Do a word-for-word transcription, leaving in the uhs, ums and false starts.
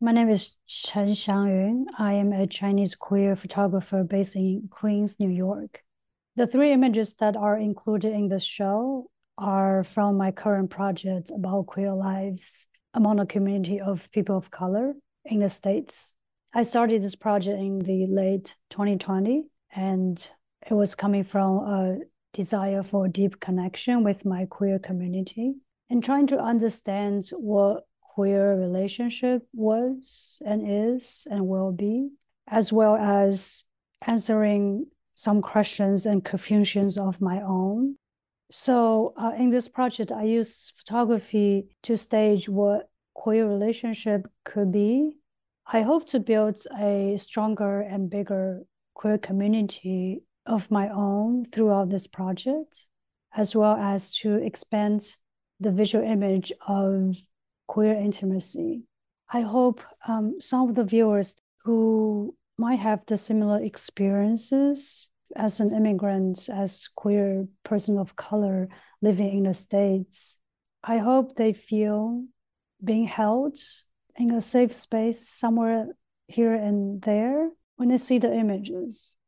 My name is Chen Xiangyun. I am a Chinese queer photographer based in Queens, New York. The three images that are included in the show are from my current project about queer lives among a community of people of color in the States. I started this project in the late twenty twenty, and it was coming from a desire for deep connection with my queer community and trying to understand what queer relationship was and is and will be, as well as answering some questions and confusions of my own. So uh, in this project, I use photography to stage what queer relationship could be. I hope to build a stronger and bigger queer community of my own throughout this project, as well as to expand the visual image of queer intimacy. I hope um, some of the viewers who might have the similar experiences as an immigrant, as queer person of color living in the States, I hope they feel being held in a safe space somewhere here and there when they see the images.